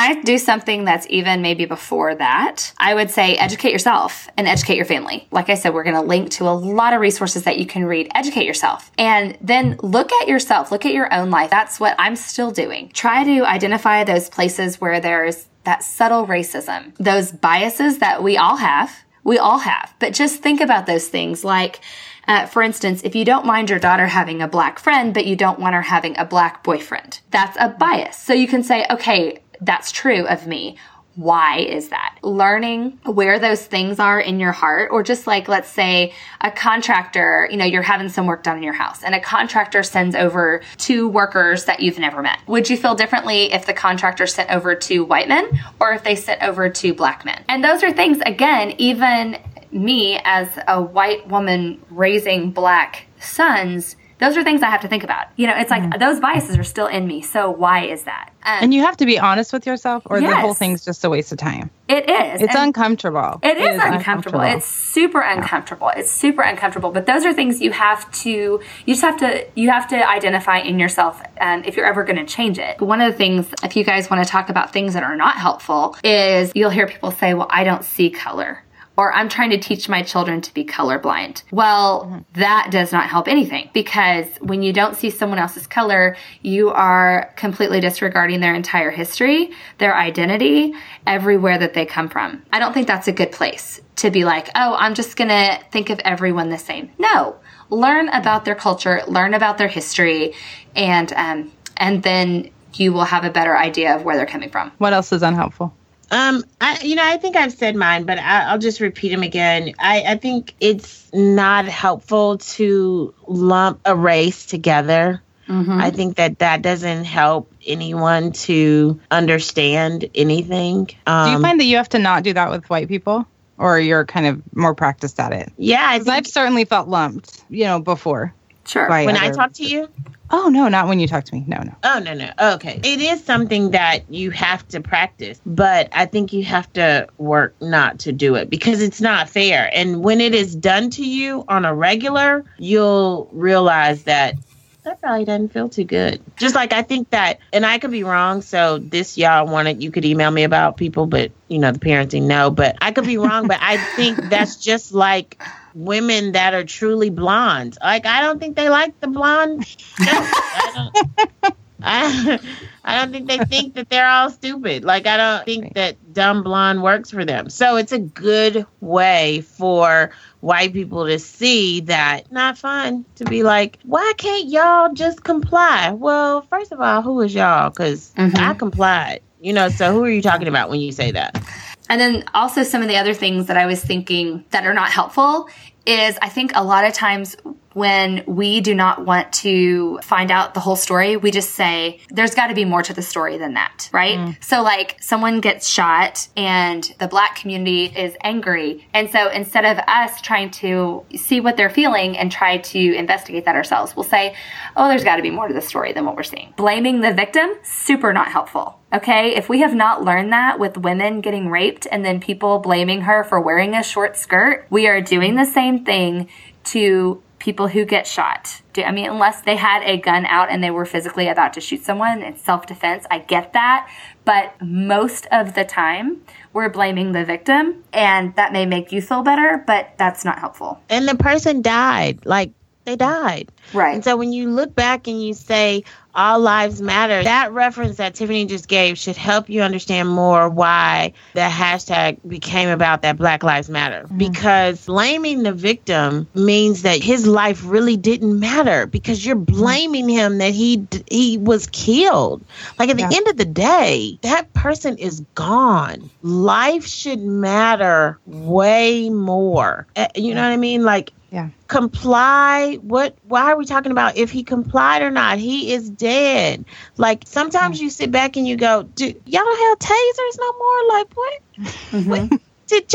something that's even maybe before that, I would say educate yourself and educate your family. Like I said, we're going to link to a lot of resources that you can read. Educate yourself. And then look at yourself. Look at your own life. That's what I'm still doing. Try to identify those places where there's that subtle racism, those biases that we all have. We all have. But just think about those things like, Uh, for instance, if you don't mind your daughter having a black friend, but you don't want her having a black boyfriend, that's a bias. So you can say, okay, that's true of me. Why is that? Learning where those things are in your heart, or just like, let's say a contractor, you know, you're having some work done in your house and a contractor sends over two workers that you've never met. Would you feel differently if the contractor sent over two white men or if they sent over two black men? And those are things, again, even me as a white woman raising black sons, those are things I have to think about. You know, it's like mm-hmm. those biases are still in me. So why is that? Um, and you have to be honest with yourself, or yes. the whole thing's just a waste of time. It is. It's and uncomfortable. It, it is, is uncomfortable. uncomfortable. It's super uncomfortable. Yeah. It's super uncomfortable. But those are things you have to, you just have to, you have to identify in yourself um, if you're ever going to change it. One of the things, if you guys want to talk about things that are not helpful, is you'll hear people say, well, I don't see color. Or I'm trying to teach my children to be colorblind. Well, mm-hmm. that does not help anything, because when you don't see someone else's color, you are completely disregarding their entire history, their identity, everywhere that they come from. I don't think that's a good place to be like, oh, I'm just going to think of everyone the same. No, learn about their culture, learn about their history, and um, and then you will have a better idea of where they're coming from. What else is unhelpful? Um, I, you know, I think I've said mine, but I, I'll just repeat them again. I, I think it's not helpful to lump a race together. Mm-hmm. I think that that doesn't help anyone to understand anything. Um, do you find that you have to not do that with white people, or you're kind of more practiced at it? Yeah, I think I've certainly felt lumped, you know, before. Sure. When other, I talk to you? Oh, no, not when you talk to me. No, no. Oh, no, no. Okay. It is something that you have to practice, but I think you have to work not to do it because it's not fair. And when it is done to you on a regular, you'll realize that that probably doesn't feel too good. Just like I think that, and I could be wrong, so this y'all wanted, you could email me about people, but, you know, the parenting, no. But I could be wrong, but I think that's just like women that are truly blonde. Like, I don't think they like the blonde. No, I don't. I, I don't think they think that they're all stupid. Like, I don't think that dumb blonde works for them. So it's a good way for white people to see that not fun to be like, why can't y'all just comply? Well, first of all, who is y'all? Because mm-hmm. I complied. You know, so who are you talking about when you say that? And then also some of the other things that I was thinking that are not helpful is I think a lot of times when we do not want to find out the whole story, we just say, there's got to be more to the story than that, right? Mm. So like someone gets shot and the Black community is angry. And so instead of us trying to see what they're feeling and try to investigate that ourselves, we'll say, oh, there's got to be more to the story than what we're seeing. Blaming the victim, super not helpful. Okay, if we have not learned that with women getting raped and then people blaming her for wearing a short skirt, we are doing the same thing to people who get shot. I mean, unless they had a gun out and they were physically about to shoot someone, it's self-defense. I get that. But most of the time, we're blaming the victim, and that may make you feel better, but that's not helpful. And the person died. Like, they died. Right. And so when you look back and you say, all lives matter, that reference that Tiffany just gave should help you understand more why the hashtag became about that Black Lives Matter. Mm-hmm. Because blaming the victim means that his life really didn't matter because you're blaming him that he he was killed. Like at the yeah. end of the day, that person is gone. Life should matter way more. Uh, you yeah. know what I mean? Like, yeah. comply. What? Why are we talking about if he complied or not? He is dead. Like sometimes you sit back and you go, "Do y'all don't have tasers no more?" Like what? Mm-hmm. What? Did y'all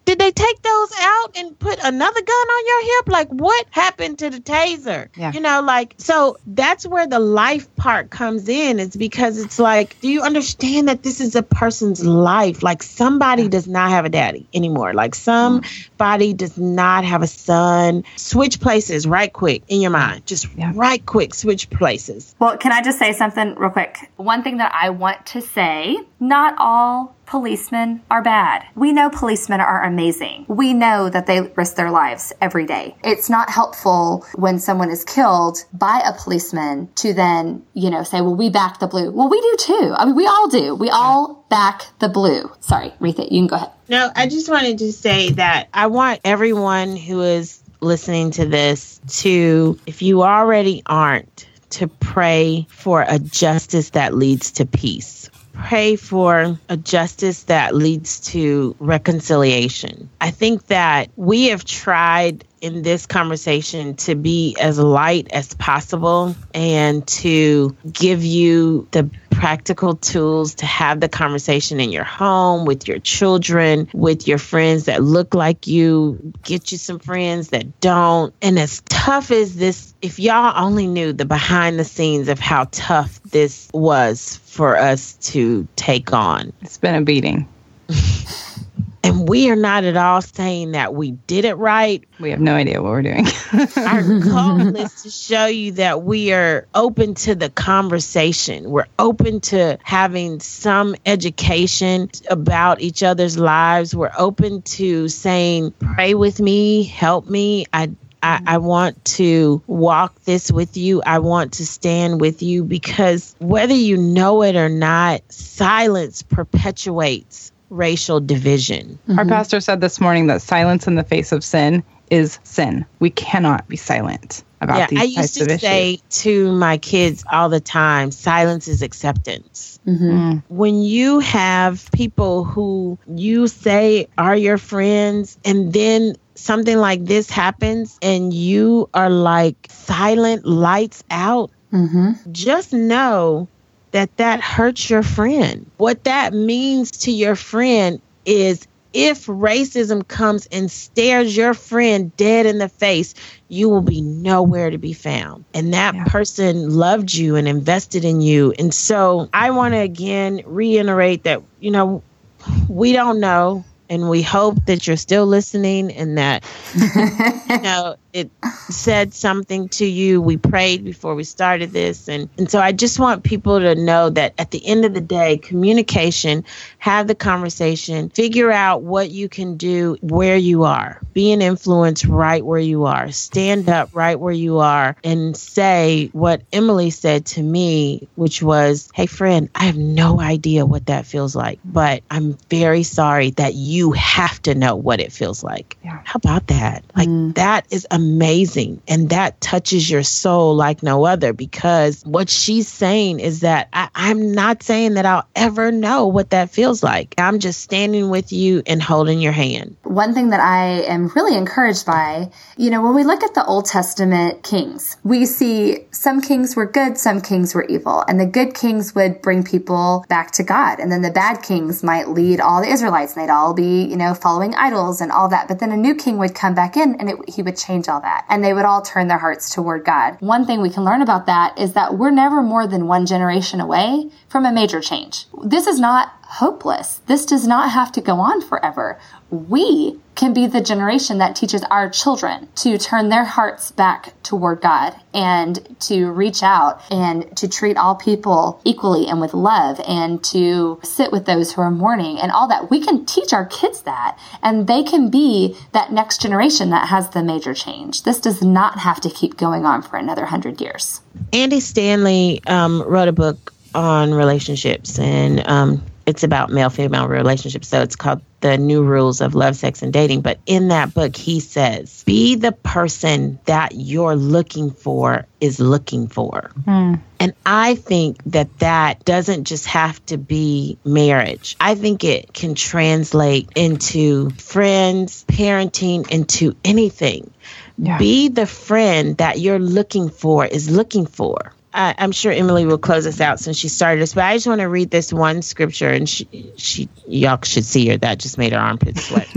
did they take those out and put another gun on your hip? Like, what happened to the taser? Yeah. You know, like, so that's where the life part comes in. It's because it's like, do you understand that this is a person's life? Like, somebody yeah. does not have a daddy anymore. Like, somebody mm. does not have a son. Switch places right quick in your mind. Just yeah. right quick, switch places. Well, can I just say something real quick? One thing that I want to say, not all policemen are bad. We know policemen are amazing. We know that they risk their lives every day. It's not helpful when someone is killed by a policeman to then, you know, say, well, we back the blue. Well, we do too. I mean, we all do. We all back the blue. Sorry, Retha, you can go ahead. No, I just wanted to say that I want everyone who is listening to this to, if you already aren't, to pray for a justice that leads to peace. Pray for a justice that leads to reconciliation. I think that we have tried in this conversation to be as light as possible and to give you the practical tools to have the conversation in your home, with your children, with your friends that look like you, get you some friends that don't. And as tough as this, if y'all only knew the behind the scenes of how tough this was for us to take on. It's been a beating. And we are not at all saying that we did it right. We have no idea what we're doing. Our goal is to show you that we are open to the conversation. We're open to having some education about each other's lives. We're open to saying, pray with me, help me. I I, I want to walk this with you. I want to stand with you, because whether you know it or not, silence perpetuates racial division. Mm-hmm. Our pastor said this morning that silence in the face of sin is sin. We cannot be silent about yeah, these I used types to of say issues. to my kids all the time, silence is acceptance. Mm-hmm. Mm. When you have people who you say are your friends, and then something like this happens and you are like silent, lights out, mm-hmm. just know that that hurts your friend. What that means to your friend is, if racism comes and stares your friend dead in the face, you will be nowhere to be found. And that yeah. person loved you and invested in you. And so I want to again reiterate that, you know, we don't know. And we hope that you're still listening and that, you know, it said something to you. We prayed before we started this. And, and so I just want people to know that at the end of the day, communication, have the conversation, figure out what you can do where you are. Be an influence right where you are. Stand up right where you are and say what Emily said to me, which was, hey, friend, I have no idea what that feels like, but I'm very sorry that you have to know what it feels like. Yeah. How about that? Like, mm. that is amazing. And that touches your soul like no other, because what she's saying is that I, I'm not saying that I'll ever know what that feels like. I'm just standing with you and holding your hand. One thing that I am really encouraged by, you know, when we look at the Old Testament kings, we see some kings were good, some kings were evil. And the good kings would bring people back to God. And then the bad kings might lead all the Israelites, and they'd all be, you know, following idols and all that. But then a new king would come back in, and it, he would change all that. And they would all turn their hearts toward God. One thing we can learn about that is that we're never more than one generation away from a major change. This is not hopeless. This does not have to go on forever. We can be the generation that teaches our children to turn their hearts back toward God and to reach out and to treat all people equally and with love and to sit with those who are mourning and all that. We can teach our kids that, and they can be that next generation that has the major change. This does not have to keep going on for another hundred years. Andy Stanley um, wrote a book on relationships, and um, it's about male-female relationships. So it's called The New Rules of Love, Sex, and Dating. But in that book, he says, be the person that you're looking for is looking for. Mm. And I think that that doesn't just have to be marriage. I think it can translate into friends, parenting, into anything. Yeah. Be the friend that you're looking for is looking for. I, I'm sure Emily will close us out since she started us, but I just want to read this one scripture, and she, she y'all should see her. That just made her armpits sweat.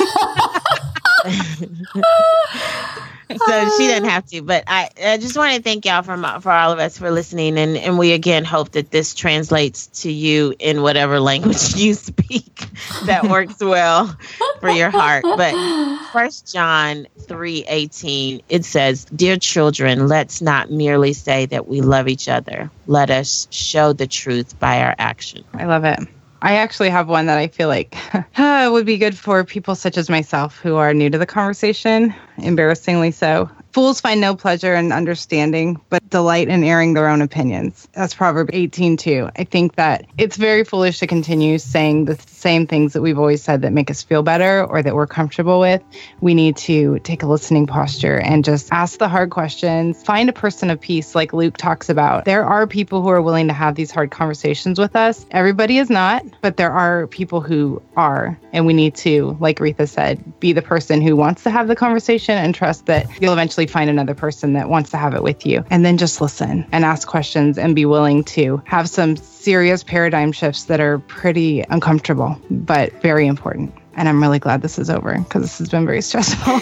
So she doesn't have to, but I, I just want to thank y'all from for all of us for listening, and, and we again hope that this translates to you in whatever language you speak that works well for your heart. But First John three eighteen, it says, "Dear children, let's not merely say that we love each other. Let us show the truth by our action." I love it. I actually have one that I feel like uh, would be good for people such as myself who are new to the conversation, embarrassingly so. Fools find no pleasure in understanding, but delight in airing their own opinions. That's Proverbs eighteen two. I think that it's very foolish to continue saying the same things that we've always said that make us feel better or that we're comfortable with. We need to take a listening posture and just ask the hard questions. Find a person of peace like Luke talks about. There are people who are willing to have these hard conversations with us. Everybody is not, but there are people who are. And we need to, like Aretha said, be the person who wants to have the conversation and trust that you'll eventually find another person that wants to have it with you. And then just listen and ask questions and be willing to have some serious paradigm shifts that are pretty uncomfortable, but very important. And I'm really glad this is over because this has been very stressful.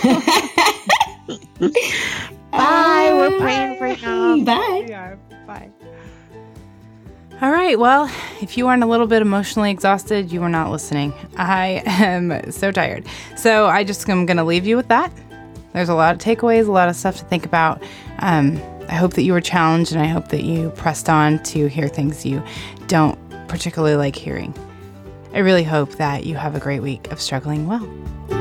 Bye. We're praying for you. Bye. Yeah, bye. All right. Well, if you aren't a little bit emotionally exhausted, you are not listening. I am so tired. So I just am going to leave you with that. There's a lot of takeaways, a lot of stuff to think about. Um, I hope that you were challenged, and I hope that you pressed on to hear things you don't particularly like hearing. I really hope that you have a great week of struggling well.